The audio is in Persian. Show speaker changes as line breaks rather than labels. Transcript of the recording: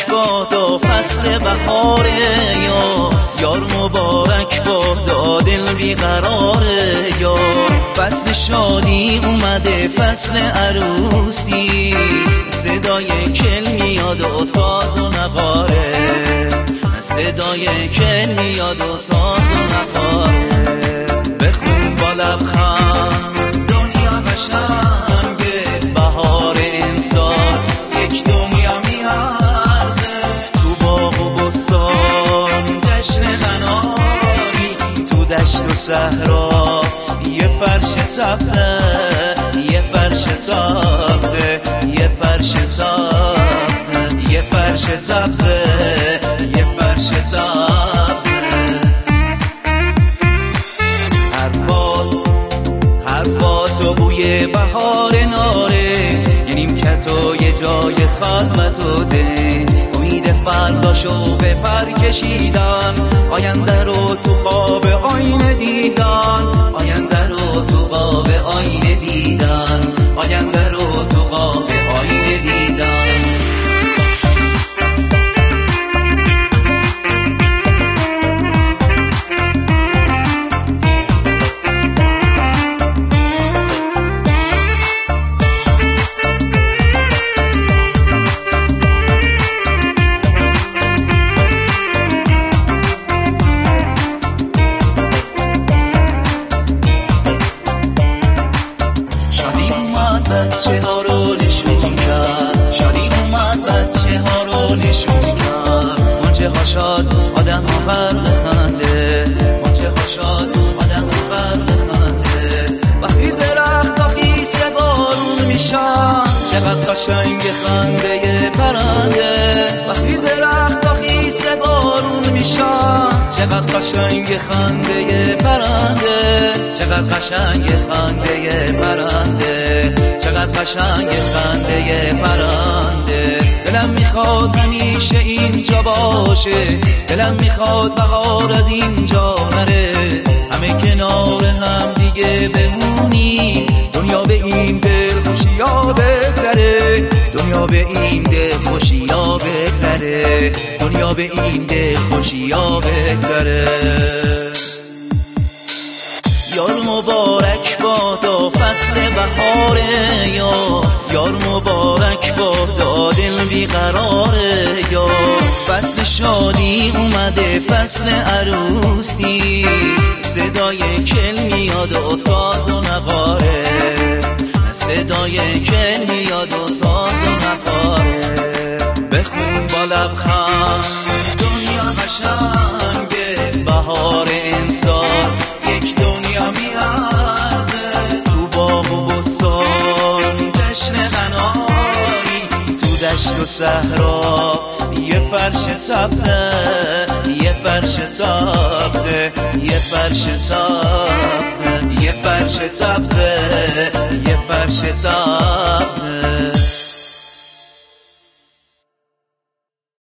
بادا فصل بهاره یار مبارک بادا دل بیقراره یار فصل شادی اومده فصل عروسی صدای کل میاد و ساز و نقاره صدای کل میاد و ساز و نقاره بخون با لبخند دنیا قشنگه بهار امسال یک دنیا میارزه تو باغ و بستان جشن غناری تو دشت و صحرا یه فرش سبزه یه فرش سبزه یه فرش سبزه یه فرش سبزه یه فرش سبزه حرفات و بوی بهار ناره یه نیمکت و یه جای خلوت و دل امید فرداشو به پر کشیدن آینده رو تو خواب آینه دیدن آینده رو تو خواب آینه دیدن آینده رو تو خواب آینه دیدن بچه ها رو نشون کرد شادی اومد بچه ها رو نشون کرد منچه ها شاد آدم ها غرق خنده منچه ها شاد آدم ها غرق خنده وقتی درخت ها خیس بارون میشن چقدر قشنگ خنده پرنده وقتی درخت ها خیس بارون میشن چقدر قشنگ خنده پرنده چقدر قشنگ خنده پرنده چقدر قشنگ خنده پرنده دلم میخواد همیشه اینجا باشه دلم میخواد بهار از اینجا نره همه کنار هم دیگه بمونیم دنیا به این دل خوشیا بگذره دنیا به این دل خوشیا بگذره دنیا به این دل خوشیا بگذره یار مبارک بادا فصل بهاره یار مبارک بادا دل بیقراره یار فصل شادی اومده فصل عروسی صدای کل میاد و ساز و نقاره صدای کل میاد و ساز و نقاره بخون با لبخند دنیا قشنگه بهار امسال یک دنیا میارزه تو باغ و بستان جشن غنایی تو دشت و صحرا یه فرش سبزه یه فرش سبزه یه فرش سبزه یه فرش سبزه یه فرش سبزه